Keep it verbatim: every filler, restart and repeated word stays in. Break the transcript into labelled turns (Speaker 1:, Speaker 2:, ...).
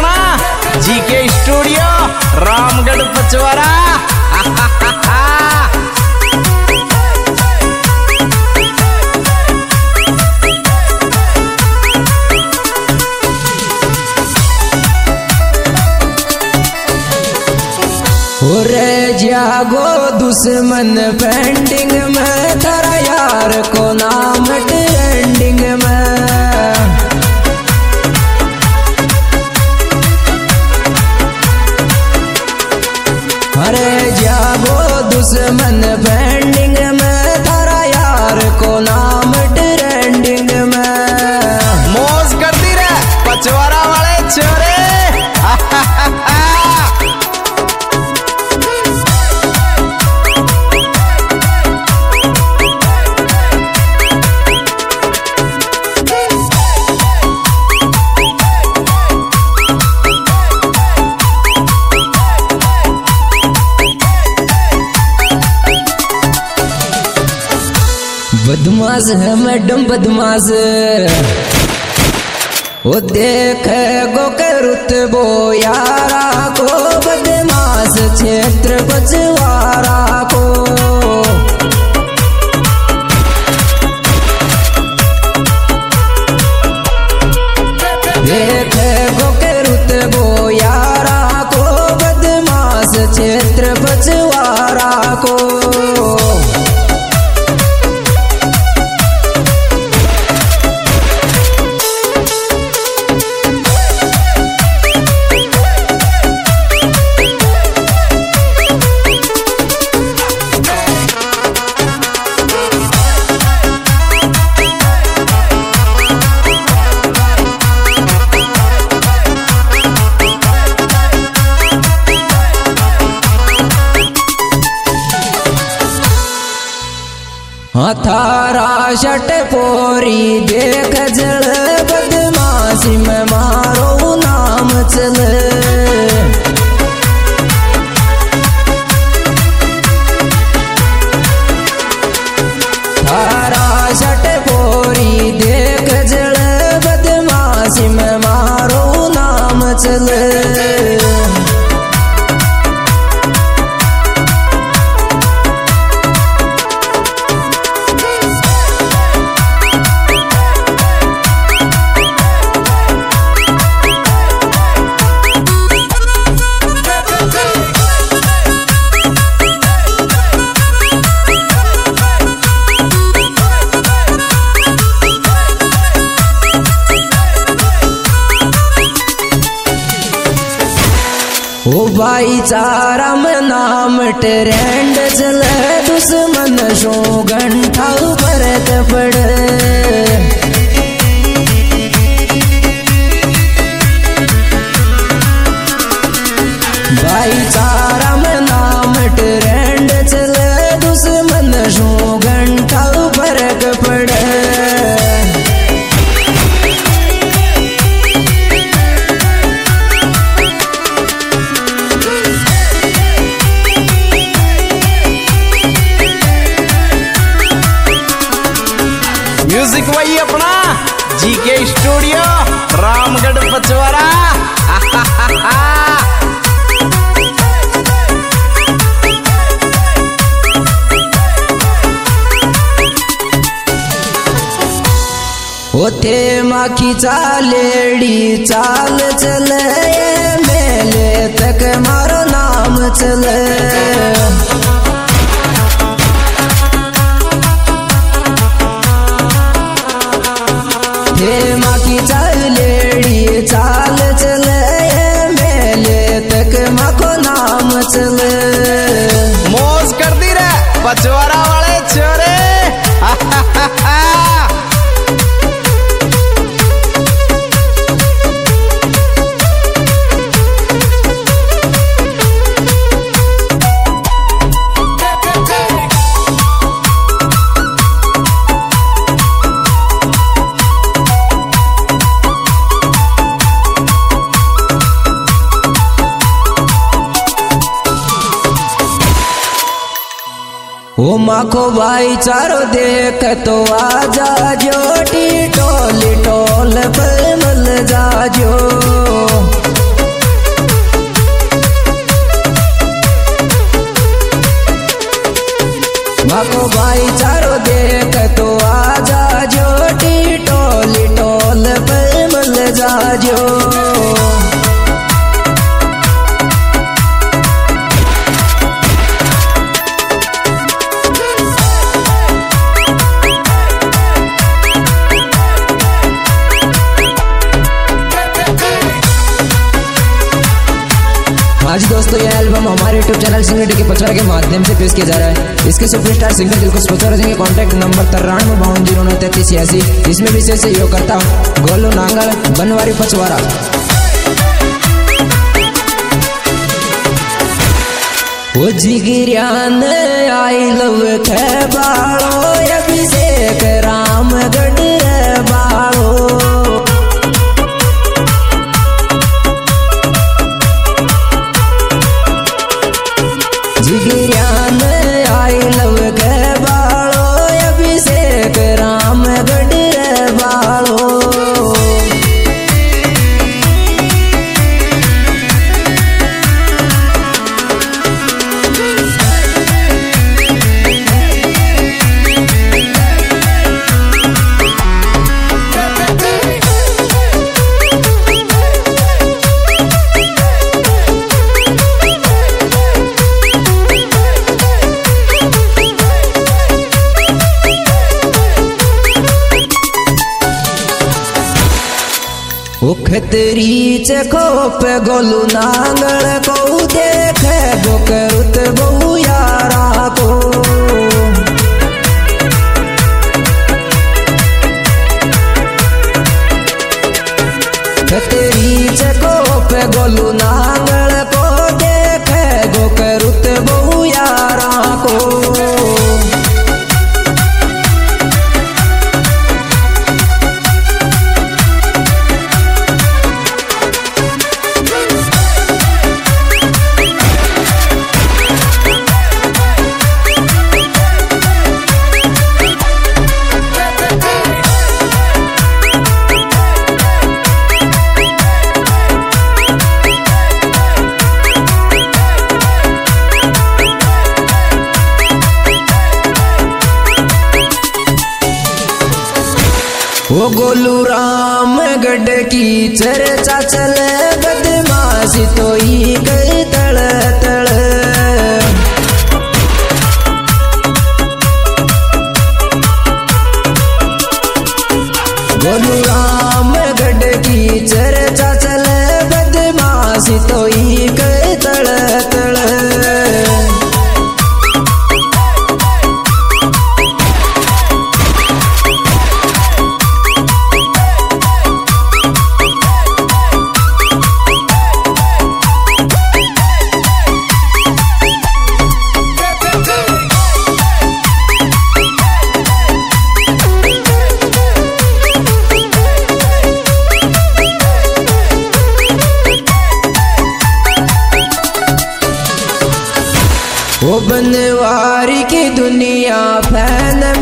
Speaker 1: अपना GK studio Ramgarh Pachwara.
Speaker 2: रे जागो दुश्मन पेंडिंग में तेरा यार को नाम ट्रेंडिंग में। अरे जागो दुश्मन पेंडिंग में तेरा यार को नाम ट्रेंडिंग में।
Speaker 1: मौज करती रे पचवारा वाले छोरे।
Speaker 2: बदमाश है मैडम बदमाश, वो देख गो के रुतबो यारा को। बदमाश क्षेत्र पचवारा को। देख गो के रुतबो यारा को। बदमाश क्षेत्र पचवारा को। थारा शट पोरी देख जल। बदमाशी में मारो नाम चल। थारा शट पोरी देख जल। बदमाशी में मारो नाम चल। ओ भाईचारा में नाम ट्रेंड चले। दुश्मन शो घंटा भरत पड़े। भाईचारा में नाम ट्रेंड चले। दुश्मन शो घंटा फर्क पड़े।
Speaker 1: म्यूजिक वही अपना जीके स्टूडियो रामगढ़ पचवारा।
Speaker 2: होते माखी चालेड़ी चाल चले। मेले तक मारो नाम चले। हे माखी चालेड़ी चाल चले। मेले तक माको नाम चले।
Speaker 1: मौज करती रे पचवारा वाले छोरे।
Speaker 2: ओ माखो भाईचारो देख तो आजा जोटी टोली टोल पर मल जाजो। भाईचारो देख तो आजा जोटी टोली टोल पर मिल जाजो। आज दोस्तों यह एल्बम हमारे यूट्यूब चैनल सिंगर के पचवाड़ा के माध्यम से पेश किया जा रहा है। इसके सुपरस्टार सिंगर दिलखुश पचवाड़ा सिंह के कॉन्टैक्ट नंबर तिरानवे बावन जीरो नौ तैतीस छियासी। इसमें विशेष सहयोग करता गोलू नांगल बनवारी पचवाड़ा। वो जिगिरियान आई लव खे बाड़ो अभिषेक रामगढ़ बाड़ो। जिगिरियान आई लव के बाड़ो अभिषेक रामगढ़ बाड़ो। उखतरी चखोप गोलू नांगल को देखे बोकरुत बहु यारा को। खतरी चखोप गोलू नांगल को देखे बोकरुत बहु यारा को। वो गोलू रामगढ़ की चर्चा चले बदमाशी तो ही गई तड़ तड़। गोलू रामगढ़ की चर्चा चले बदमाशी तो ही गई तड़ तड़। वो बनवारी की दुनिया फैन